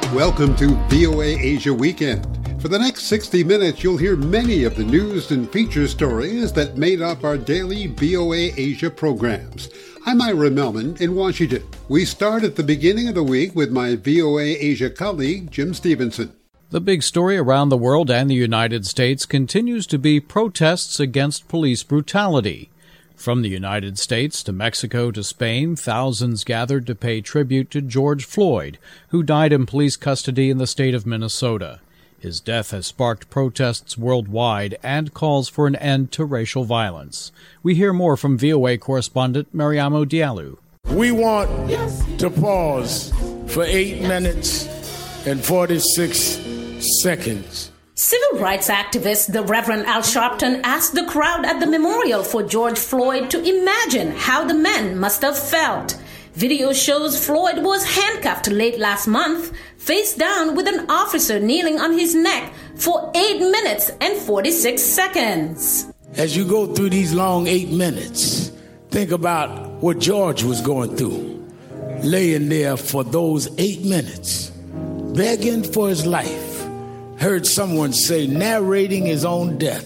Welcome to VOA Asia Weekend. For the next 60 minutes, you'll hear many of the news and feature stories that made up our daily VOA Asia programs. I'm Ira Melman in Washington. We start at the beginning of the week with my VOA Asia colleague, Jim Stevenson. The big story around the world and the United States continues to be protests against police brutality. From the United States to Mexico to Spain, thousands gathered to pay tribute to George Floyd, who died in police custody in the state of Minnesota. His death has sparked protests worldwide and calls for an end to racial violence. We hear more from VOA correspondent Mariamo Diallo. We want to pause for 8 minutes and 46 seconds. Civil rights activist the Reverend Al Sharpton asked the crowd at the memorial for George Floyd to imagine how the men must have felt. Video shows Floyd was handcuffed late last month, face down with an officer kneeling on his neck for 8 minutes and 46 seconds. As you go through these long 8 minutes, think about what George was going through, laying there for those 8 minutes, begging for his life. Heard someone say, narrating his own death.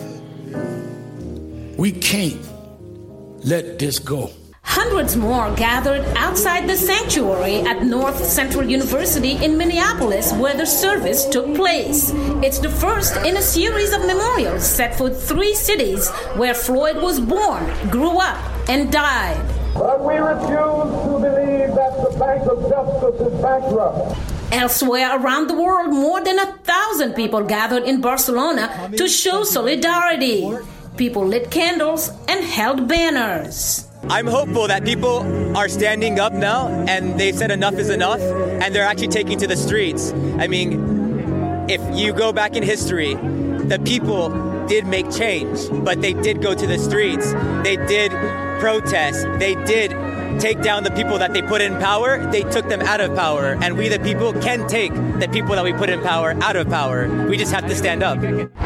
We can't let this go. Hundreds more gathered outside the sanctuary at North Central University in Minneapolis, where the service took place. It's the first in a series of memorials set for 3 cities where Floyd was born, grew up, and died. But we refuse to believe that the Bank of Justice is bankrupt. Elsewhere around the world, more than 1,000 people gathered in Barcelona to show solidarity. People lit candles and held banners. I'm hopeful that people are standing up now and they said enough is enough and they're actually taking to the streets. I mean, if you go back in history, the people did make change, but they did go to the streets. They did protest. They did take down the people that they put in power. They took them out of power. And we, the people, can take the people that we put in power out of power. We just have to stand up.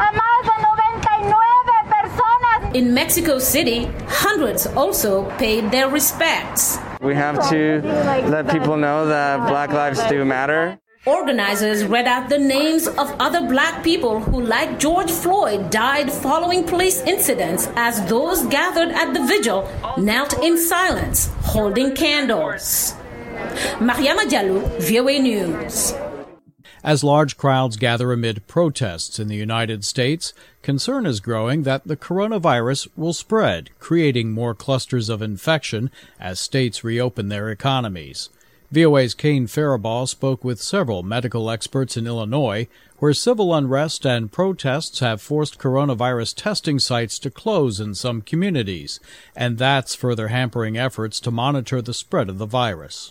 In Mexico City, hundreds also paid their respects. We have to let people know that Black lives do matter. Organizers read out the names of other black people who, like George Floyd, died following police incidents as those gathered at the vigil knelt in silence, holding candles. Mariama Diallo, VOA News. As large crowds gather amid protests in the United States, concern is growing that the coronavirus will spread, creating more clusters of infection as states reopen their economies. VOA's Kane Faribault spoke with several medical experts in Illinois, where civil unrest and protests have forced coronavirus testing sites to close in some communities, and that's further hampering efforts to monitor the spread of the virus.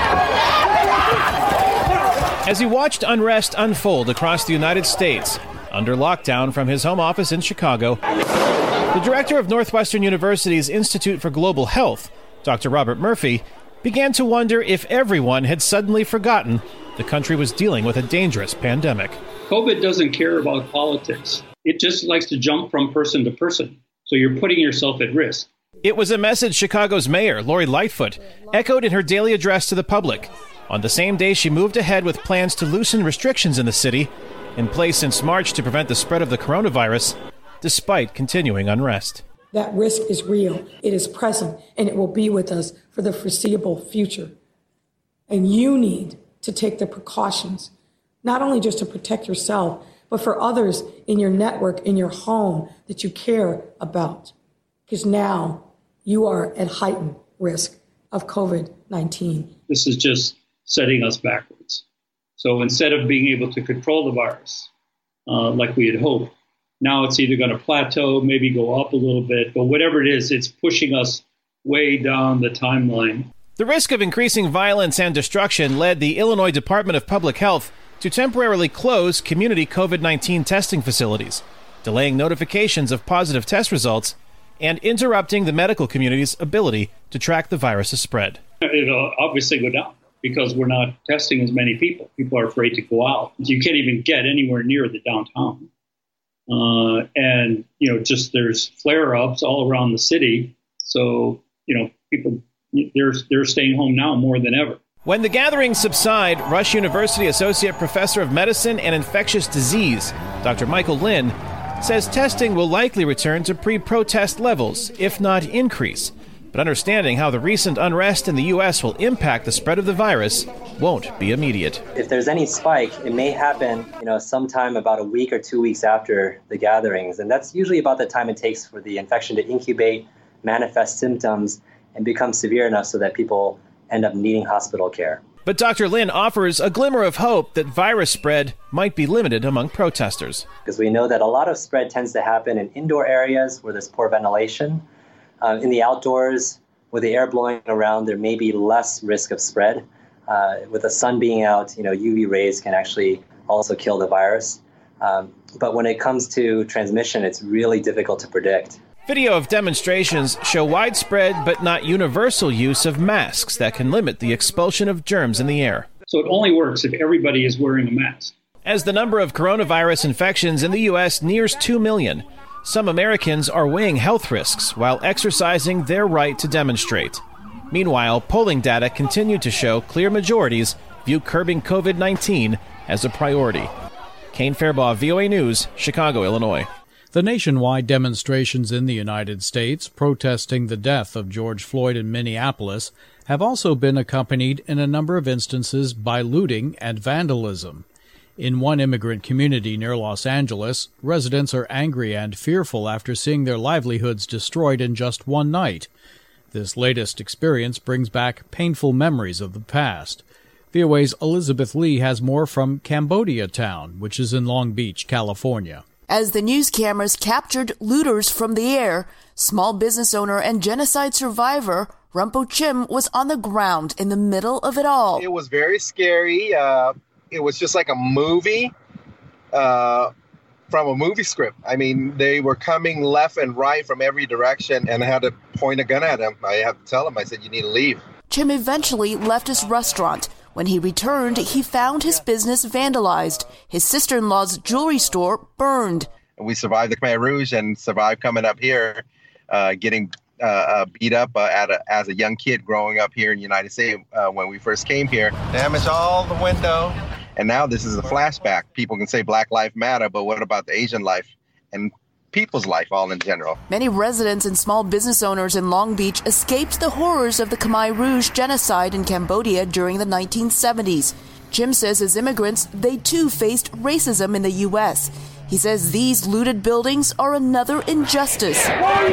As he watched unrest unfold across the United States, under lockdown from his home office in Chicago, the director of Northwestern University's Institute for Global Health, Dr. Robert Murphy, began to wonder if everyone had suddenly forgotten the country was dealing with a dangerous pandemic. COVID doesn't care about politics. It just likes to jump from person to person. So you're putting yourself at risk. It was a message Chicago's mayor, Lori Lightfoot, echoed in her daily address to the public. On the same day, she moved ahead with plans to loosen restrictions in the city, in place since March to prevent the spread of the coronavirus, despite continuing unrest. That risk is real, it is present, and it will be with us for the foreseeable future. And you need to take the precautions, not only just to protect yourself, but for others in your network, in your home that you care about. Because now you are at heightened risk of COVID-19. This is just setting us backwards. So instead of being able to control the virus like we had hoped, now it's either going to plateau, maybe go up a little bit, but whatever it is, it's pushing us way down the timeline. The risk of increasing violence and destruction led the Illinois Department of Public Health to temporarily close community COVID-19 testing facilities, delaying notifications of positive test results and interrupting the medical community's ability to track the virus's spread. It'll obviously go down because we're not testing as many people. People are afraid to go out. You can't even get anywhere near the downtown. And, just there's flare-ups all around the city. So, people, they're staying home now more than ever. When the gatherings subside, Rush University Associate Professor of Medicine and Infectious Disease, Dr. Michael Lin, says testing will likely return to pre-protest levels, if not increase. But understanding how the recent unrest in the U.S. will impact the spread of the virus won't be immediate. If there's any spike, it may happen, sometime about a week or 2 weeks after the gatherings. And that's usually about the time it takes for the infection to incubate, manifest symptoms, and become severe enough so that people end up needing hospital care. But Dr. Lin offers a glimmer of hope that virus spread might be limited among protesters. Because we know that a lot of spread tends to happen in indoor areas where there's poor ventilation. In the outdoors, with the air blowing around, there may be less risk of spread. With the sun being out, UV rays can actually also kill the virus. But when it comes to transmission, it's really difficult to predict. Video of demonstrations show widespread but not universal use of masks that can limit the expulsion of germs in the air. So it only works if everybody is wearing a mask. As the number of coronavirus infections in the U.S. nears 2 million, some Americans are weighing health risks while exercising their right to demonstrate. Meanwhile, polling data continue to show clear majorities view curbing COVID-19 as a priority. Kane Fairbaugh, VOA News, Chicago, Illinois. The nationwide demonstrations in the United States protesting the death of George Floyd in Minneapolis have also been accompanied in a number of instances by looting and vandalism. In one immigrant community near Los Angeles, residents are angry and fearful after seeing their livelihoods destroyed in just one night. This latest experience brings back painful memories of the past. VOA's Elizabeth Lee has more from Cambodia Town, which is in Long Beach, California. As the news cameras captured looters from the air, small business owner and genocide survivor Rumpo Chim was on the ground in the middle of it all. It was very scary. It was just like a movie from a movie script. I mean, they were coming left and right from every direction, and I had to point a gun at them. I had to tell them, I said, you need to leave. Chim eventually left his restaurant. When he returned, he found his business vandalized. His sister-in-law's jewelry store burned. We survived the Khmer Rouge and survived coming up here, getting beat up as a young kid growing up here in the United States when we first came here. Damaged all the window. And now this is a flashback. People can say Black Lives Matter, but what about the Asian life and people's life all in general? Many residents and small business owners in Long Beach escaped the horrors of the Khmer Rouge genocide in Cambodia during the 1970s. Chim says as immigrants, they too faced racism in the U.S. He says these looted buildings are another injustice.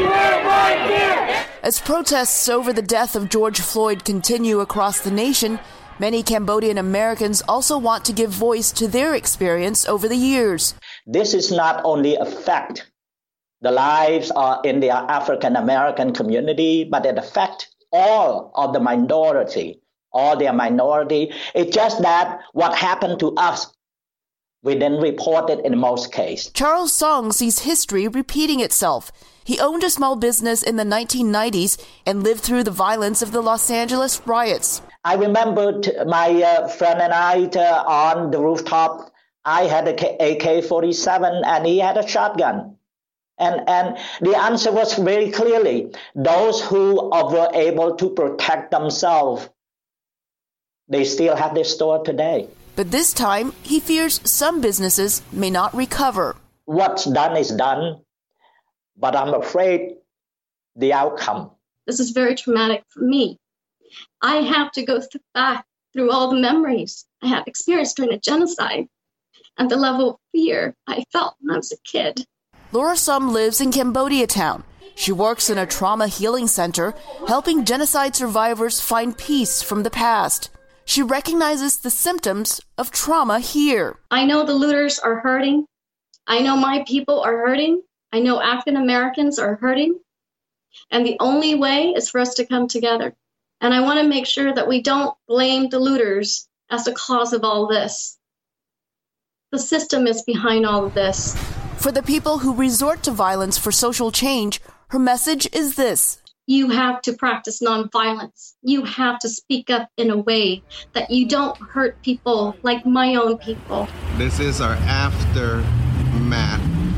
As protests over the death of George Floyd continue across the nation, many Cambodian Americans also want to give voice to their experience over the years. This is not only affect the lives in the African American community, but it affects all of the minority, all their minority. It's just that what happened to us, we didn't report it in most cases. Charles Song sees history repeating itself. He owned a small business in the 1990s and lived through the violence of the Los Angeles riots. I remember my friend and I on the rooftop. I had an AK-47 and he had a shotgun. And the answer was very clearly, those who were able to protect themselves, they still have their store today. But this time, he fears some businesses may not recover. What's done is done, but I'm afraid the outcome. This is very traumatic for me. I have to go back through all the memories I have experienced during the genocide and the level of fear I felt when I was a kid. Laura Sum lives in Cambodia Town. She works in a trauma healing center, helping genocide survivors find peace from the past. She recognizes the symptoms of trauma here. I know the looters are hurting. I know my people are hurting. I know African Americans are hurting. And the only way is for us to come together. And I want to make sure that we don't blame the looters as the cause of all this. The system is behind all of this. For the people who resort to violence for social change, her message is this. You have to practice nonviolence. You have to speak up in a way that you don't hurt people like my own people. This is our aftermath.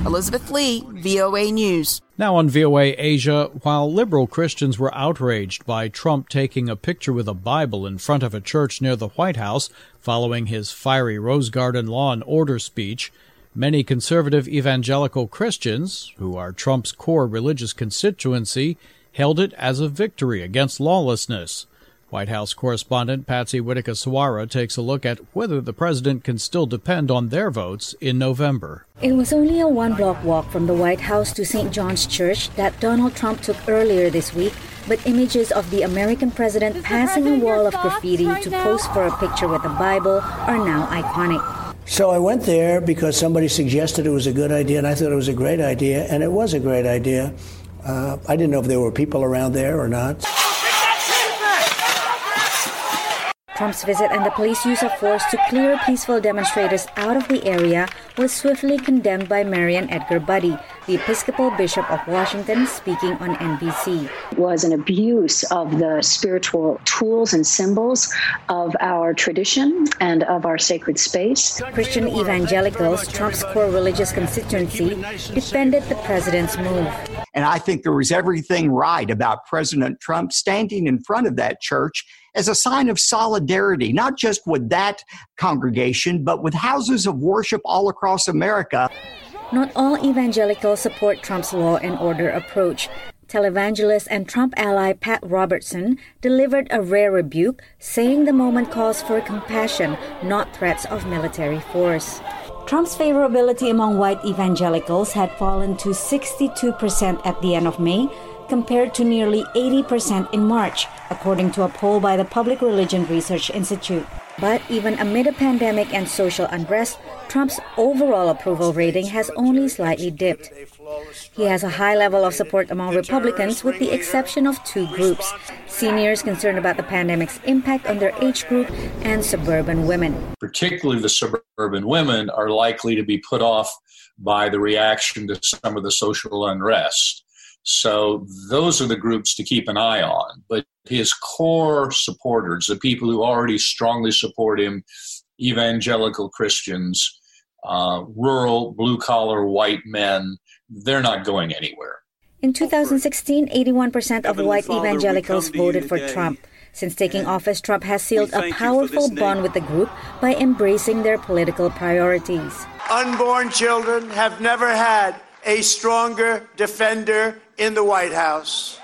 Elizabeth Lee, VOA News. Now on VOA Asia, while liberal Christians were outraged by Trump taking a picture with a Bible in front of a church near the White House following his fiery Rose Garden law and order speech, many conservative evangelical Christians, who are Trump's core religious constituency, hailed it as a victory against lawlessness. White House correspondent Patsy Widakuswara takes a look at whether the president can still depend on their votes in November. It was only a one-block walk from the White House to St. John's Church that Donald Trump took earlier this week, but images of the American president passing a wall of graffiti to pose for a picture with a Bible are now iconic. So I went there because somebody suggested it was a good idea, and I thought it was a great idea, and it was a great idea. I didn't know if there were people around there or not. Trump's visit and the police use of force to clear peaceful demonstrators out of the area was swiftly condemned by Marian Edgar Buddy, the Episcopal Bishop of Washington, speaking on NBC. It was an abuse of the spiritual tools and symbols of our tradition and of our sacred space. Christian evangelicals, Trump's core religious constituency, defended the president's move. And I think there was everything right about President Trump standing in front of that church as a sign of solidarity, not just with that congregation, but with houses of worship all across America. Not all evangelicals support Trump's law and order approach. Televangelist and Trump ally Pat Robertson delivered a rare rebuke, saying the moment calls for compassion, not threats of military force. Trump's favorability among white evangelicals had fallen to 62% at the end of May, compared to nearly 80% in March, according to a poll by the Public Religion Research Institute. But even amid a pandemic and social unrest, Trump's overall approval rating has only slightly dipped. He has a high level of support among Republicans, with the exception of two groups: seniors concerned about the pandemic's impact on their age group and suburban women. Particularly the suburban women are likely to be put off by the reaction to some of the social unrest. So those are the groups to keep an eye on. But his core supporters, the people who already strongly support him, evangelical Christians, rural, blue-collar white men, they're not going anywhere. In 2016, 81% of white evangelicals voted for Trump. Since taking office, Trump has sealed a powerful bond with the group by embracing their political priorities. Unborn children have never had a stronger defender in the White House.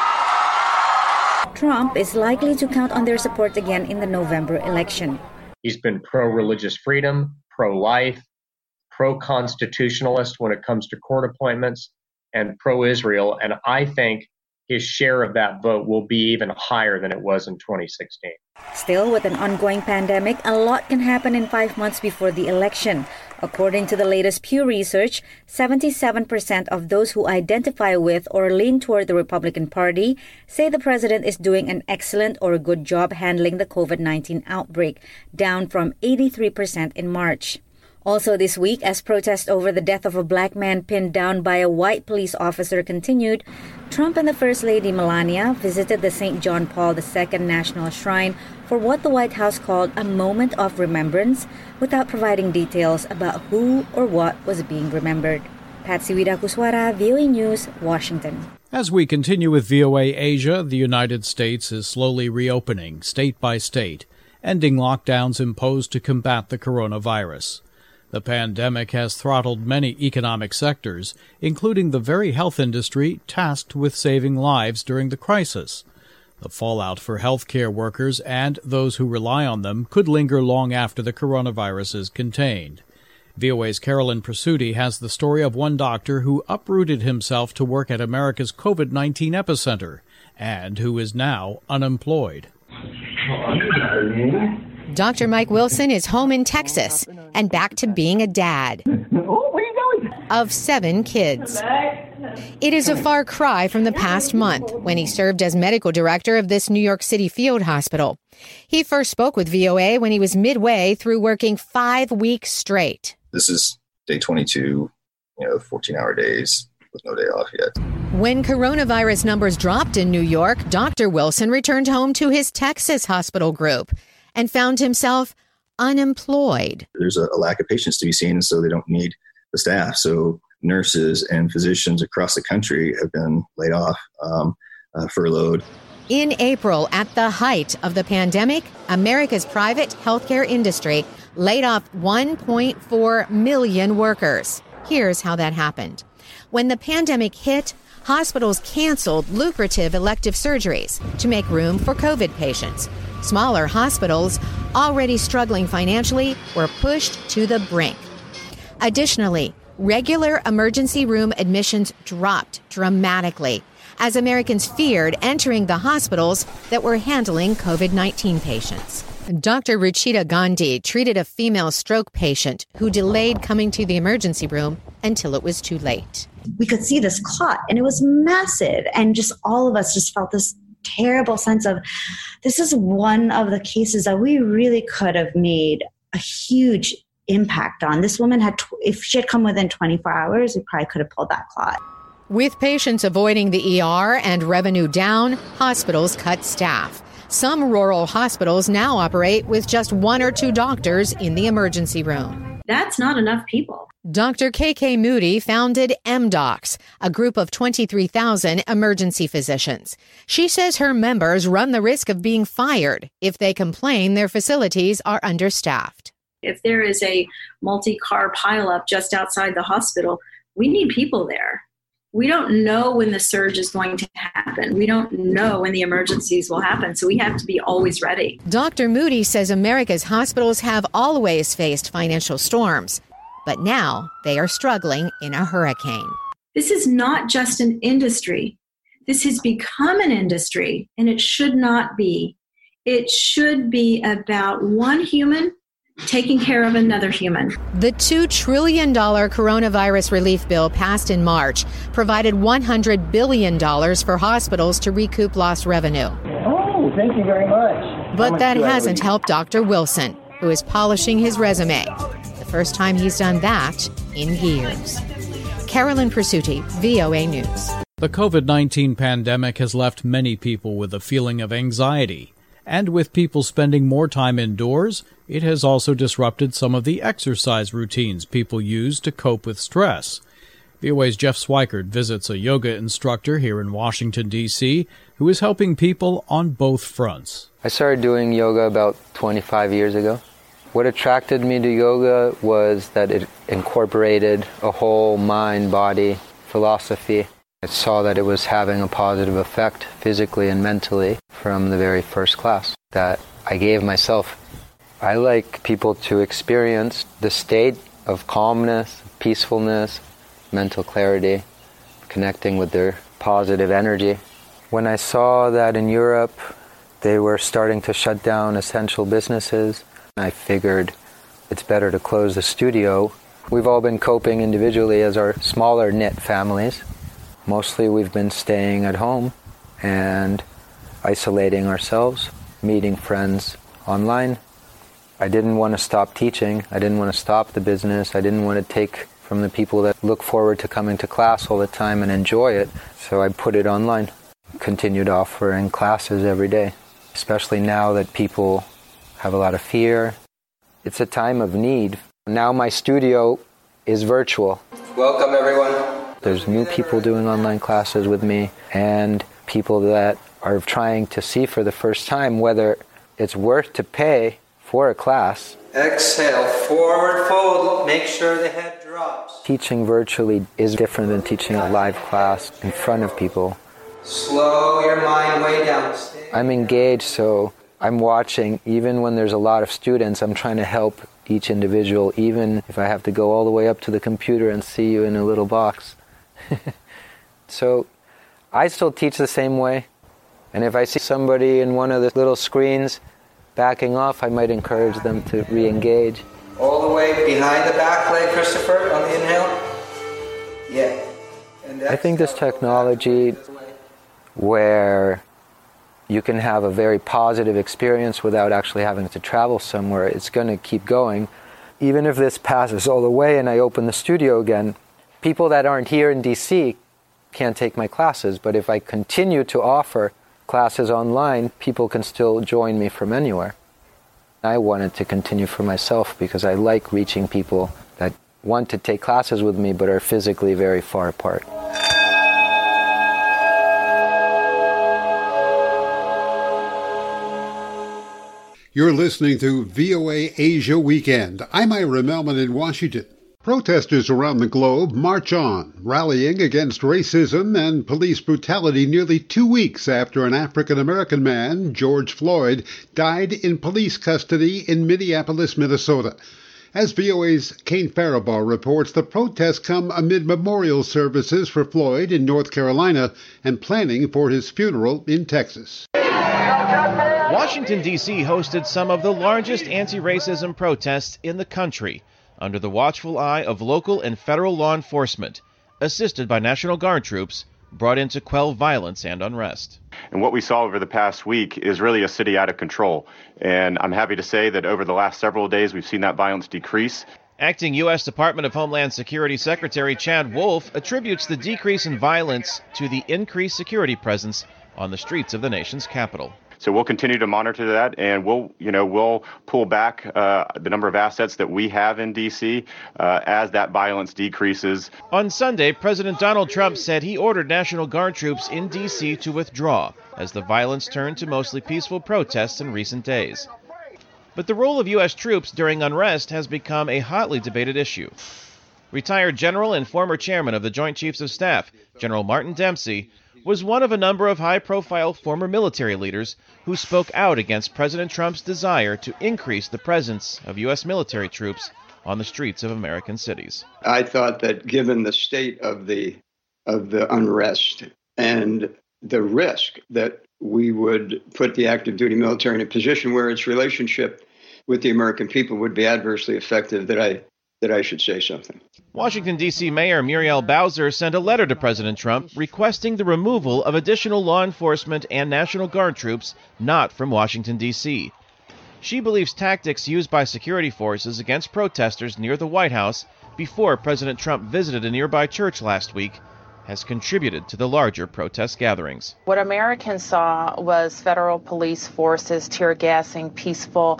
Trump is likely to count on their support again in the November election. He's been pro-religious freedom, pro-life, pro-constitutionalist when it comes to court appointments, and pro-Israel. And I think his share of that vote will be even higher than it was in 2016. Still, with an ongoing pandemic, a lot can happen in 5 months before the election. According to the latest Pew research, 77% of those who identify with or lean toward the Republican Party say the president is doing an excellent or good job handling the COVID-19 outbreak, down from 83% in March. Also this week, as protests over the death of a black man pinned down by a white police officer continued, Trump and the First Lady Melania visited the St. John Paul II National Shrine for what the White House called a moment of remembrance, without providing details about who or what was being remembered. Patsy Widakuswara, VOA News, Washington. As we continue with VOA Asia, the United States is slowly reopening, state by state, ending lockdowns imposed to combat the coronavirus. The pandemic has throttled many economic sectors, including the very health industry tasked with saving lives during the crisis. The fallout for healthcare workers and those who rely on them could linger long after the coronavirus is contained. VOA's Carolyn Presutti has the story of one doctor who uprooted himself to work at America's COVID-19 epicenter and who is now unemployed. Dr. Mike Wilson is home in Texas and back to being a dad of 7 kids. It is a far cry from the past month when he served as medical director of this New York City field hospital. He first spoke with VOA when he was midway through working 5 weeks straight. This is day 22, 14-hour days with no day off yet. When coronavirus numbers dropped in New York, Dr. Wilson returned home to his Texas hospital group and found himself unemployed. There's a lack of patients to be seen, so they don't need the staff. So nurses and physicians across the country have been laid off, furloughed. In April, at the height of the pandemic, America's private healthcare industry laid off 1.4 million workers. Here's how that happened. When the pandemic hit, hospitals canceled lucrative elective surgeries to make room for COVID patients. Smaller hospitals, already struggling financially, were pushed to the brink. Additionally, regular emergency room admissions dropped dramatically as Americans feared entering the hospitals that were handling COVID-19 patients. Dr. Ruchita Gandhi treated a female stroke patient who delayed coming to the emergency room until it was too late. We could see this clot, and it was massive, and just all of us just felt this terrible sense of, this is one of the cases that we really could have made a huge impact on. This woman had, if she had come within 24 hours, we probably could have pulled that clot. With patients avoiding the ER and revenue down, hospitals cut staff. Some rural hospitals now operate with just 1 or 2 doctors in the emergency room. That's not enough people. Dr. KK Moody founded MDocs, a group of 23,000 emergency physicians. She says her members run the risk of being fired if they complain their facilities are understaffed. If there is a multi-car pileup just outside the hospital, we need people there. We don't know when the surge is going to happen. We don't know when the emergencies will happen, so we have to be always ready. Dr. Moody says America's hospitals have always faced financial storms, but now they are struggling in a hurricane. This is not just an industry. This has become an industry, and it should not be. It should be about one human taking care of another human. The $2 trillion coronavirus relief bill passed in March provided $100 billion for hospitals to recoup lost revenue. Oh, thank you very much. But that hasn't helped Dr. Wilson, who is polishing his resume. The first time he's done that in years. Carolyn Presutti, VOA News. The COVID-19 pandemic has left many people with a feeling of anxiety. And with people spending more time indoors, it has also disrupted some of the exercise routines people use to cope with stress. VOA's Jeff Swikert visits a yoga instructor here in Washington, D.C., who is helping people on both fronts. I started doing yoga about 25 years ago. What attracted me to yoga was that it incorporated a whole mind-body philosophy. I saw that it was having a positive effect physically and mentally from the very first class that I gave myself. I like people to experience the state of calmness, peacefulness, mental clarity, connecting with their positive energy. When I saw that in Europe they were starting to shut down essential businesses, I figured it's better to close the studio. We've all been coping individually as our smaller knit families. Mostly we've been staying at home and isolating ourselves, meeting friends online. I didn't want to stop teaching. I didn't want to stop the business. I didn't want to take from the people that look forward to coming to class all the time and enjoy it. So I put it online, continued offering classes every day, especially now that people have a lot of fear. It's a time of need. Now my studio is virtual. Welcome, everyone. There's new people doing online classes with me and people that are trying to see for the first time whether it's worth to pay for a class. Exhale, forward fold, make sure the head drops. Teaching virtually is different than teaching a live class in front of people. Slow your mind way down. I'm engaged, so I'm watching. Even when there's a lot of students, I'm trying to help each individual, even if I have to go all the way up to the computer and see you in a little box. So I still teach the same way, and if I see somebody in one of the little screens backing off, I might encourage them to re-engage. All the way behind the back leg, Christopher, on the inhale. Yeah. And I think this technology where you can have a very positive experience without actually having to travel somewhere, it's going to keep going. Even if this passes all the way and I open the studio again, people that aren't here in DC can't take my classes, but if I continue to offer classes online, people can still join me from anywhere. I wanted to continue for myself because I like reaching people that want to take classes with me but are physically very far apart. You're listening to VOA Asia Weekend. I'm Ira Melman in Washington. Protesters around the globe march on, rallying against racism and police brutality nearly 2 weeks after an African-American man, George Floyd, died in police custody in Minneapolis, Minnesota. As VOA's Kane Faribaugh reports, the protests come amid memorial services for Floyd in North Carolina and planning for his funeral in Texas. Washington, D.C. hosted some of the largest anti-racism protests in the country under the watchful eye of local and federal law enforcement, assisted by National Guard troops brought in to quell violence and unrest. And what we saw over the past week is really a city out of control. And I'm happy to say that over the last several days, we've seen that violence decrease. Acting U.S. Department of Homeland Security Secretary Chad Wolf attributes the decrease in violence to the increased security presence on the streets of the nation's capital. So we'll continue to monitor that, and we'll pull back the number of assets that we have in D.C. As that violence decreases. On Sunday, President Donald Trump said he ordered National Guard troops in D.C. to withdraw as the violence turned to mostly peaceful protests in recent days. But the role of U.S. troops during unrest has become a hotly debated issue. Retired General and former Chairman of the Joint Chiefs of Staff, General Martin Dempsey, was one of a number of high-profile former military leaders who spoke out against President Trump's desire to increase the presence of U.S. military troops on the streets of American cities. I thought that given the state of the unrest and the risk that we would put the active duty military in a position where its relationship with the American people would be adversely affected, that I should say something. Washington, D.C. Mayor Muriel Bowser sent a letter to President Trump requesting the removal of additional law enforcement and National Guard troops not from Washington, D.C. She believes tactics used by security forces against protesters near the White House before President Trump visited a nearby church last week has contributed to the larger protest gatherings. What Americans saw was federal police forces tear gassing peaceful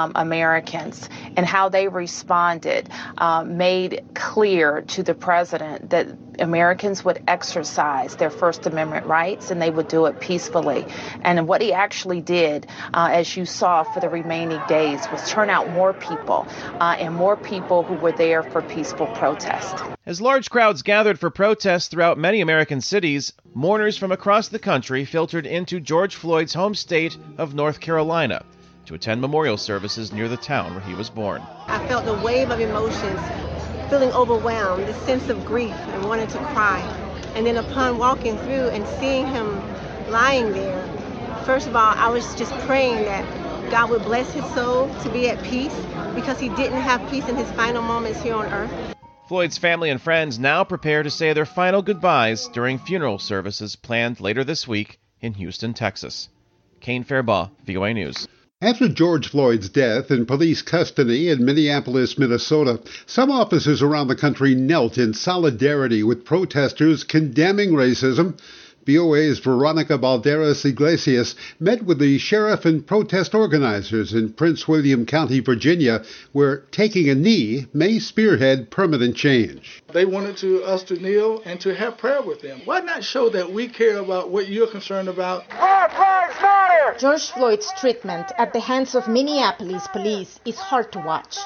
Americans, and how they responded made clear to the president that Americans would exercise their First Amendment rights and they would do it peacefully. And what he actually did, as you saw for the remaining days, was turn out more people and more people who were there for peaceful protest. As large crowds gathered for protests throughout many American cities, mourners from across the country filtered into George Floyd's home state of North Carolina to attend memorial services near the town where he was born. I felt a wave of emotions, feeling overwhelmed, this sense of grief and wanting to cry. And then upon walking through and seeing him lying there, first of all, I was just praying that God would bless his soul to be at peace, because he didn't have peace in his final moments here on earth. Floyd's family and friends now prepare to say their final goodbyes during funeral services planned later this week in Houston, Texas. Kane Faribaugh, VOA News. After George Floyd's death in police custody in Minneapolis, Minnesota, some officers around the country knelt in solidarity with protesters condemning racism. VOA's Veronica Balderas Iglesias met with the sheriff and protest organizers in Prince William County, Virginia, where taking a knee may spearhead permanent change. They wanted us to kneel and to have prayer with them. Why not show that we care about what you're concerned about? Black Lives Matter! George Floyd's treatment at the hands of Minneapolis police is hard to watch.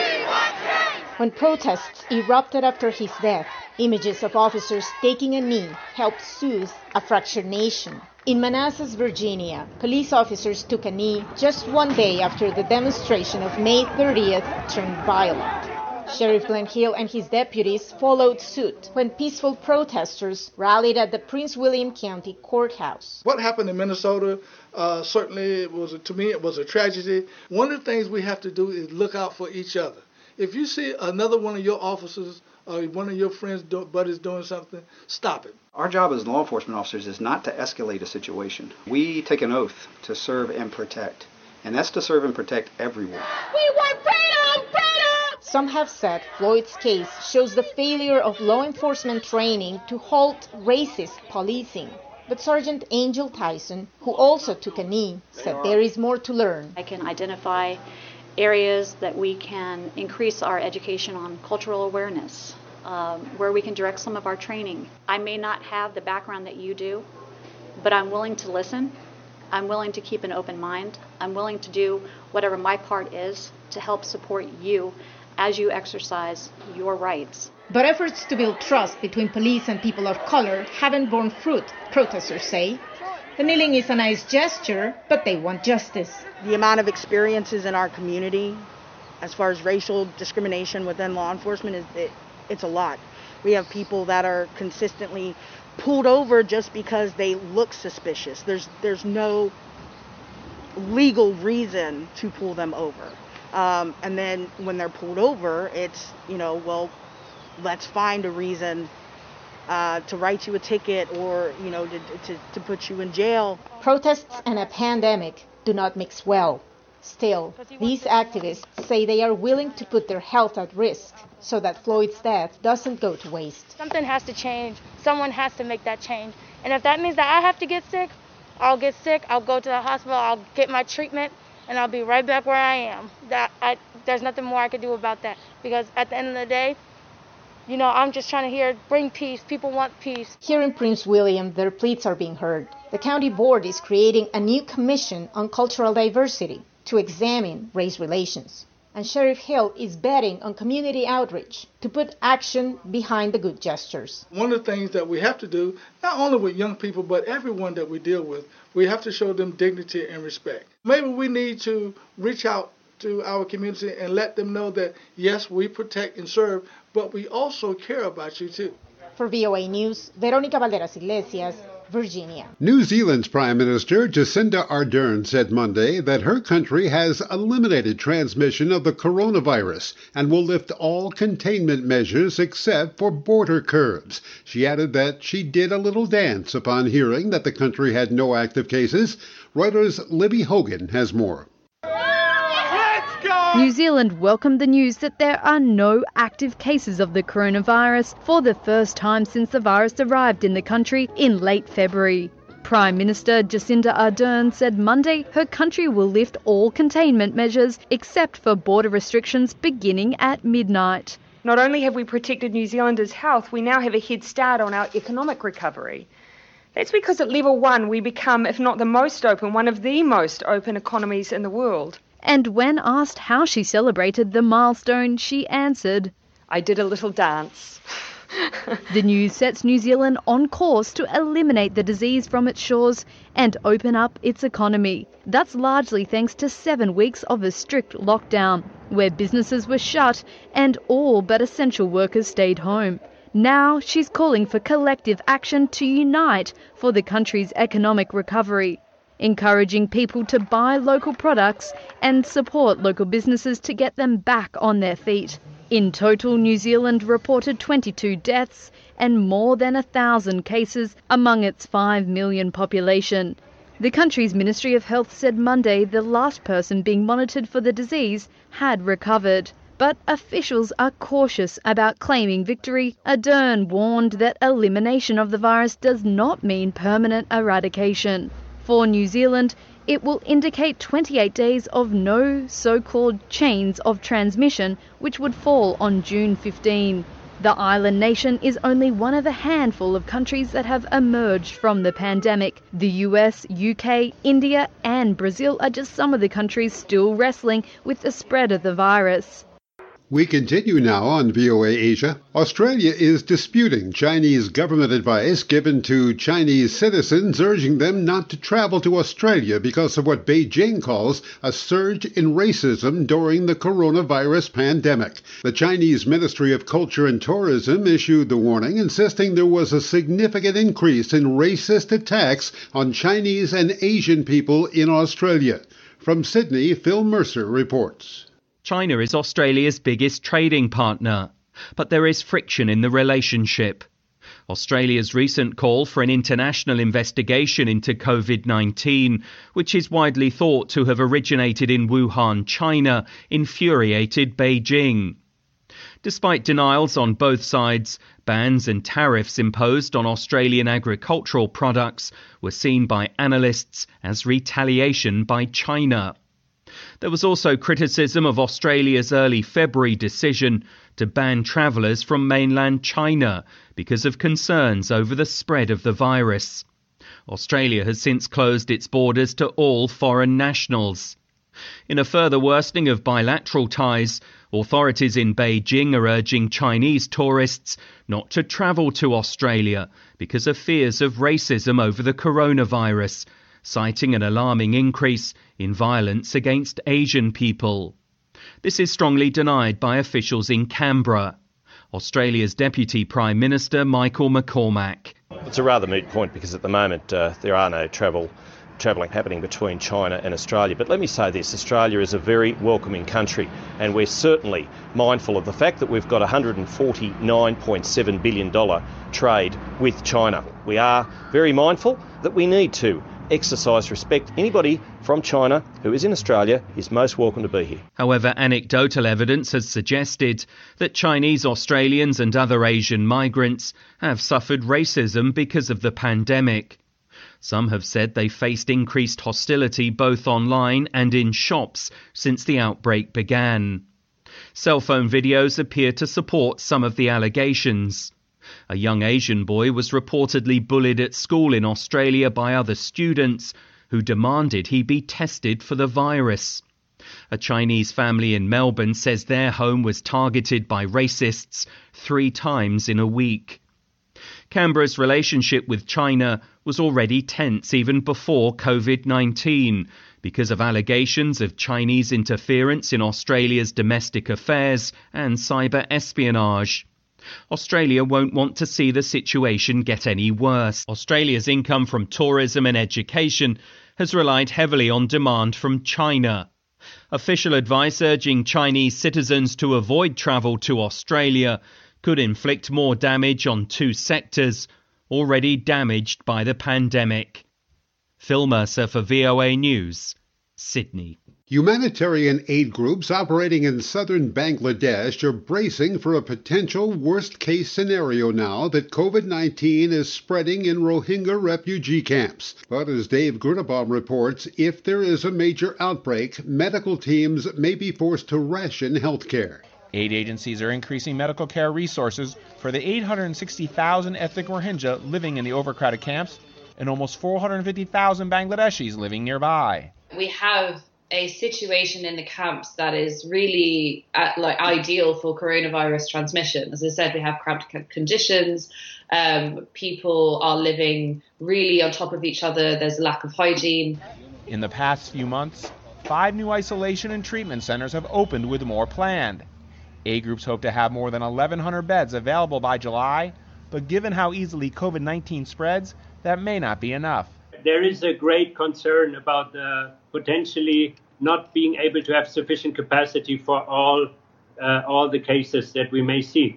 When protests erupted after his death, images of officers taking a knee helped soothe a fractured nation. In Manassas, Virginia, police officers took a knee just one day after the demonstration of May 30th turned violent. Sheriff Glenn Hill and his deputies followed suit when peaceful protesters rallied at the Prince William County Courthouse. What happened in Minnesota, certainly to me it was a tragedy. One of the things we have to do is look out for each other. If you see another one of your officers or one of your friends, buddies doing something, stop it. Our job as law enforcement officers is not to escalate a situation. We take an oath to serve and protect, and that's to serve and protect everyone. We want freedom! Freedom! Some have said Floyd's case shows the failure of law enforcement training to halt racist policing. But Sergeant Angel Tyson, who also took a knee, said there is more to learn. I can identify areas that we can increase our education on cultural awareness, where we can direct some of our training. I may not have the background that you do, but I'm willing to listen. I'm willing to keep an open mind. I'm willing to do whatever my part is to help support you as you exercise your rights. But efforts to build trust between police and people of color haven't borne fruit, protesters say. The kneeling is a nice gesture, but they want justice. The amount of experiences in our community as far as racial discrimination within law enforcement, it's a lot. We have people that are consistently pulled over just because they look suspicious. There's no legal reason to pull them over. And then when they're pulled over, it's, well, let's find a reason to write you a ticket or, to put you in jail. Protests and a pandemic do not mix well. Still, these activists say they are willing to put their health at risk so that Floyd's death doesn't go to waste. Something has to change. Someone has to make that change. And if that means that I have to get sick, I'll get sick. I'll go to the hospital. I'll get my treatment, and I'll be right back where I am. There's nothing more I could do about that, because at the end of the day, I'm just trying to bring peace. People want peace. Here in Prince William, their pleas are being heard. The county board is creating a new commission on cultural diversity to examine race relations. And Sheriff Hill is betting on community outreach to put action behind the good gestures. One of the things that we have to do, not only with young people, but everyone that we deal with, we have to show them dignity and respect. Maybe we need to reach out to our community and let them know that, yes, we protect and serve, but we also care about you too. For VOA News, Veronica Valderas Iglesias, Virginia. New Zealand's Prime Minister Jacinda Ardern said Monday that her country has eliminated transmission of the coronavirus and will lift all containment measures except for border curbs. She added that she did a little dance upon hearing that the country had no active cases. Reuters' Libby Hogan has more. New Zealand welcomed the news that there are no active cases of the coronavirus for the first time since the virus arrived in the country in late February. Prime Minister Jacinda Ardern said Monday her country will lift all containment measures except for border restrictions beginning at midnight. Not only have we protected New Zealanders' health, we now have a head start on our economic recovery. That's because at level 1 we become, if not the most open, one of the most open economies in the world. And when asked how she celebrated the milestone, she answered, "I did a little dance." The news sets New Zealand on course to eliminate the disease from its shores and open up its economy. That's largely thanks to 7 weeks of a strict lockdown, where businesses were shut and all but essential workers stayed home. Now she's calling for collective action to unite for the country's economic recovery, encouraging people to buy local products and support local businesses to get them back on their feet. In total, New Zealand reported 22 deaths and more than 1,000 cases among its 5 million population. The country's Ministry of Health said Monday the last person being monitored for the disease had recovered. But officials are cautious about claiming victory. Ardern warned that elimination of the virus does not mean permanent eradication. For New Zealand, it will indicate 28 days of no so-called chains of transmission, which would fall on June 15. The island nation is only one of a handful of countries that have emerged from the pandemic. The US, UK, India and Brazil are just some of the countries still wrestling with the spread of the virus. We continue now on VOA Asia. Australia is disputing Chinese government advice given to Chinese citizens urging them not to travel to Australia because of what Beijing calls a surge in racism during the coronavirus pandemic. The Chinese Ministry of Culture and Tourism issued the warning, insisting there was a significant increase in racist attacks on Chinese and Asian people in Australia. From Sydney, Phil Mercer reports. China is Australia's biggest trading partner, but there is friction in the relationship. Australia's recent call for an international investigation into COVID-19, which is widely thought to have originated in Wuhan, China, infuriated Beijing. Despite denials on both sides, bans and tariffs imposed on Australian agricultural products were seen by analysts as retaliation by China. There was also criticism of Australia's early February decision to ban travellers from mainland China because of concerns over the spread of the virus. Australia has since closed its borders to all foreign nationals. In a further worsening of bilateral ties, authorities in Beijing are urging Chinese tourists not to travel to Australia because of fears of racism over the coronavirus, citing an alarming increase in violence against Asian people. This is strongly denied by officials in Canberra. Australia's Deputy Prime Minister Michael McCormack. It's a rather moot point because at the moment there are no travelling happening between China and Australia. But let me say this, Australia is a very welcoming country, and we're certainly mindful of the fact that we've got $149.7 billion trade with China. We are very mindful that we need to exercise respect. Anybody from China who is in Australia is most welcome to be here. However, anecdotal evidence has suggested that Chinese Australians and other Asian migrants have suffered racism because of the pandemic. Some have said they faced increased hostility both online and in shops since the outbreak began. Cell phone videos appear to support some of the allegations. A young Asian boy was reportedly bullied at school in Australia by other students who demanded he be tested for the virus. A Chinese family in Melbourne says their home was targeted by racists 3 times in a week. Canberra's relationship with China was already tense even before COVID-19 because of allegations of Chinese interference in Australia's domestic affairs and cyber espionage. Australia won't want to see the situation get any worse. Australia's income from tourism and education has relied heavily on demand from China. Official advice urging Chinese citizens to avoid travel to Australia could inflict more damage on 2 sectors already damaged by the pandemic. Phil Mercer for VOA News, Sydney. Humanitarian aid groups operating in southern Bangladesh are bracing for a potential worst-case scenario now that COVID-19 is spreading in Rohingya refugee camps. But as Dave Grunebaum reports, if there is a major outbreak, medical teams may be forced to ration health care. Aid agencies are increasing medical care resources for the 860,000 ethnic Rohingya living in the overcrowded camps and almost 450,000 Bangladeshis living nearby. We have a situation in the camps that is really ideal for coronavirus transmission. As I said, we have cramped conditions. People are living really on top of each other. There's a lack of hygiene. In the past few months, 5 new isolation and treatment centers have opened with more planned. Aid groups hope to have more than 1,100 beds available by July, but given how easily COVID-19 spreads, that may not be enough. There is a great concern about potentially not being able to have sufficient capacity for all the cases that we may see.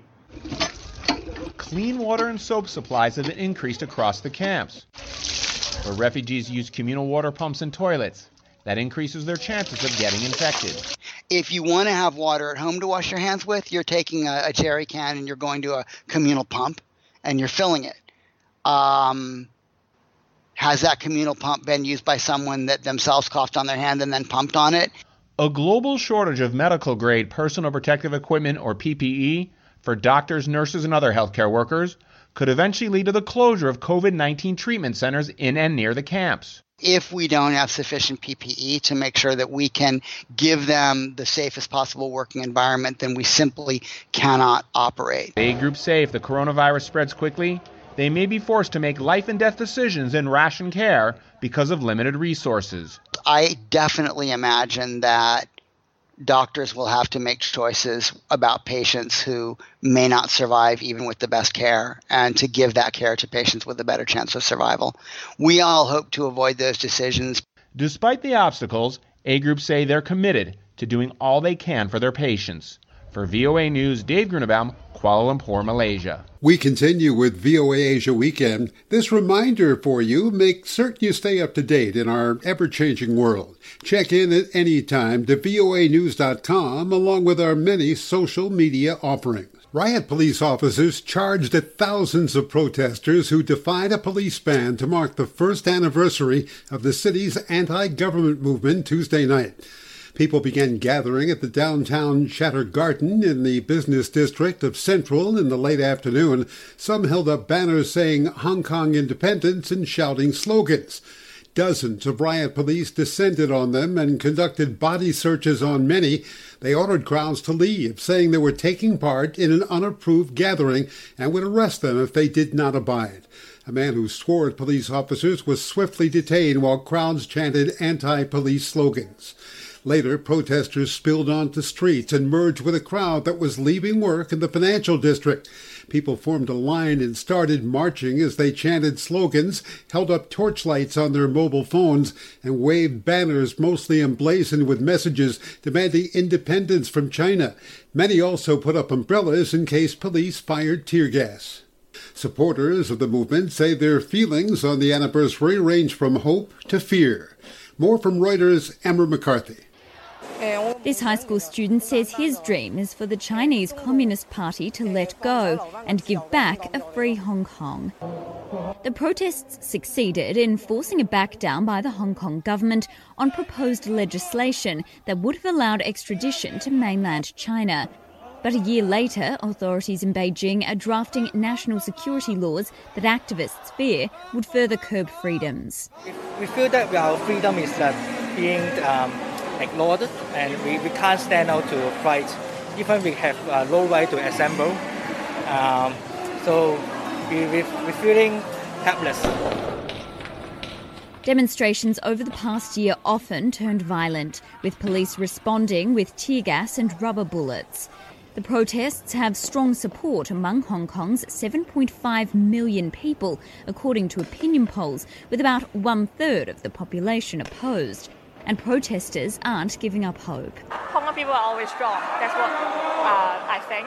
Clean water and soap supplies have been increased across the camps, where refugees use communal water pumps and toilets. That increases their chances of getting infected. If you want to have water at home to wash your hands with, you're taking a jerry can and you're going to a communal pump and you're filling it. Has that communal pump been used by someone that themselves coughed on their hand and then pumped on it? A global shortage of medical-grade personal protective equipment, or PPE, for doctors, nurses, and other healthcare workers could eventually lead to the closure of COVID-19 treatment centers in and near the camps. If we don't have sufficient PPE to make sure that we can give them the safest possible working environment, then we simply cannot operate. Aid groups say if the coronavirus spreads quickly, they may be forced to make life and death decisions in ration care because of limited resources. I definitely imagine that doctors will have to make choices about patients who may not survive even with the best care, and to give that care to patients with a better chance of survival. We all hope to avoid those decisions. Despite the obstacles, aid groups say they're committed to doing all they can for their patients. For VOA News, Dave Grunebaum, Kuala Lumpur, Malaysia. We continue with VOA Asia Weekend. This reminder for you: make certain you stay up to date in our ever-changing world. Check in at any time to voanews.com, along with our many social media offerings. Riot police officers charged at thousands of protesters who defied a police ban to mark the first anniversary of the city's anti-government movement Tuesday night. People began gathering at the downtown Shatter Garden in the business district of Central in the late afternoon. Some held up banners saying Hong Kong independence and shouting slogans. Dozens of riot police descended on them and conducted body searches on many. They ordered crowds to leave, saying they were taking part in an unapproved gathering and would arrest them if they did not abide. A man who swore at police officers was swiftly detained while crowds chanted anti-police slogans. Later, protesters spilled onto streets and merged with a crowd that was leaving work in the financial district. People formed a line and started marching as they chanted slogans, held up torchlights on their mobile phones, and waved banners mostly emblazoned with messages demanding independence from China. Many also put up umbrellas in case police fired tear gas. Supporters of the movement say their feelings on the anniversary range from hope to fear. More from Reuters' Emma McCarthy. This high school student says his dream is for the Chinese Communist Party to let go and give back a free Hong Kong. The protests succeeded in forcing a back down by the Hong Kong government on proposed legislation that would have allowed extradition to mainland China. But a year later, authorities in Beijing are drafting national security laws that activists fear would further curb freedoms. We feel that our freedom is being ignored, and we can't stand out to fight. Even we have no right to assemble. So we're feeling helpless. Demonstrations over the past year often turned violent, with police responding with tear gas and rubber bullets. The protests have strong support among Hong Kong's 7.5 million people, according to opinion polls, with about 1/3 of the population opposed. And protesters aren't giving up hope. Hong Kong people are always strong. That's what I think.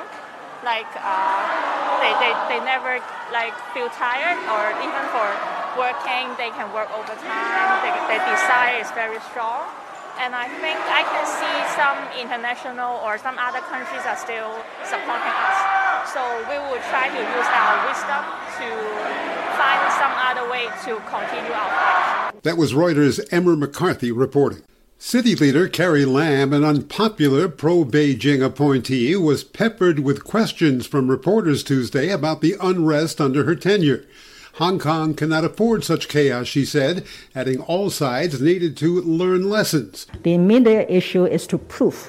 They never feel tired, or even for working, they can work overtime. Their desire is very strong. And I think I can see some international or some other countries are still supporting us. So we will try to use our wisdom to find some other way to continue our fight. That was Reuters' Emma McCarthy reporting. City leader Carrie Lam, an unpopular pro-Beijing appointee, was peppered with questions from reporters Tuesday about the unrest under her tenure. Hong Kong cannot afford such chaos, she said, adding all sides needed to learn lessons. The immediate issue is to prove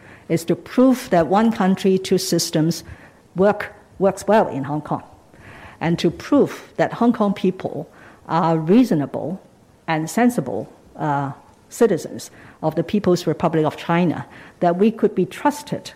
that one country, two systems works well in Hong Kong, and to prove that Hong Kong people are reasonable and sensible citizens of the People's Republic of China, that we could be trusted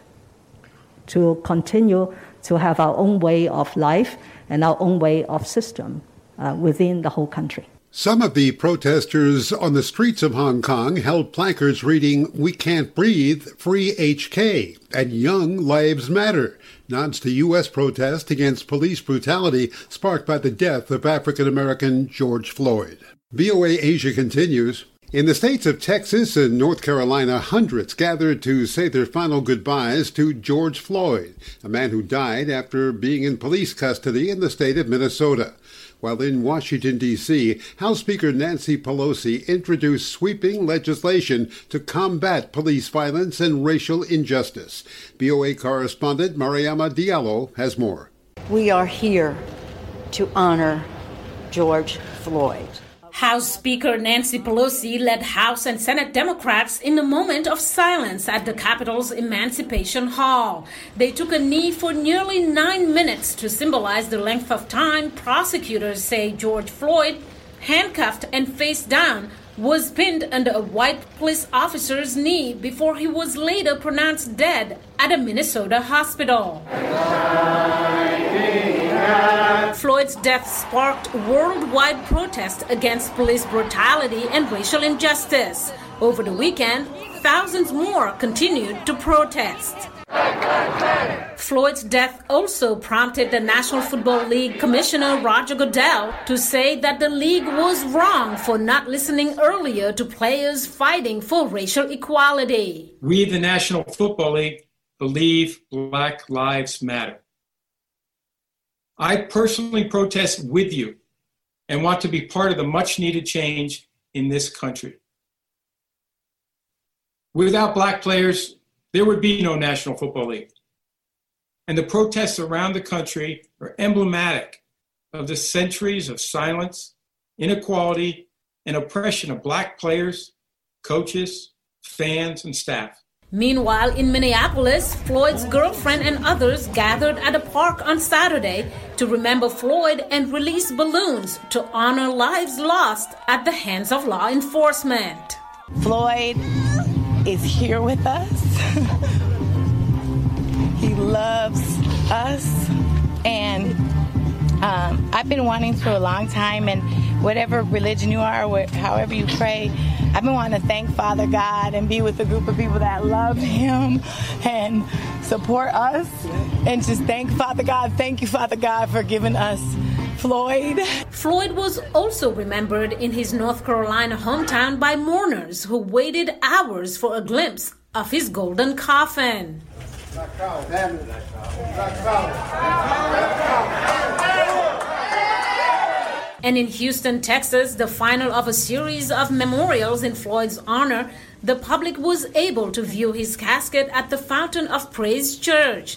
to continue to have our own way of life and our own way of system within the whole country. Some of the protesters on the streets of Hong Kong held placards reading, "We can't breathe, free HK," and "Young Lives Matter," nods to U.S. protest against police brutality sparked by the death of African-American George Floyd. VOA Asia continues. In the states of Texas and North Carolina, hundreds gathered to say their final goodbyes to George Floyd, a man who died after being in police custody in the state of Minnesota. While in Washington, D.C., House Speaker Nancy Pelosi introduced sweeping legislation to combat police violence and racial injustice. VOA correspondent Mariama Diallo has more. We are here to honor George Floyd. House Speaker Nancy Pelosi led House and Senate Democrats in a moment of silence at the Capitol's Emancipation Hall. They took a knee for nearly 9 minutes to symbolize the length of time prosecutors say George Floyd, handcuffed and face down, was pinned under a white police officer's knee before he was later pronounced dead at a Minnesota hospital. Floyd's death sparked worldwide protest against police brutality and racial injustice. Over the weekend, thousands more continued to protest. Floyd's death also prompted the National Football League Commissioner Roger Goodell to say that the league was wrong for not listening earlier to players fighting for racial equality. We, the National Football League, believe Black Lives Matter. I personally protest with you and want to be part of the much-needed change in this country. Without black players, there would be no National Football League. And the protests around the country are emblematic of the centuries of silence, inequality, and oppression of black players, coaches, fans, and staff. Meanwhile, in Minneapolis, Floyd's girlfriend and others gathered at a park on Saturday to remember Floyd and release balloons to honor lives lost at the hands of law enforcement. Floyd is here with us. He loves us, and I've been wanting for a long time, and whatever religion you are, however you pray, I've been wanting to thank Father God and be with a group of people that love him and support us, and just thank Father God. Thank you, Father God, for giving us Floyd. Floyd was also remembered in his North Carolina hometown by mourners who waited hours for a glimpse of his golden coffin. And in Houston, Texas, the final of a series of memorials in Floyd's honor, the public was able to view his casket at the Fountain of Praise Church.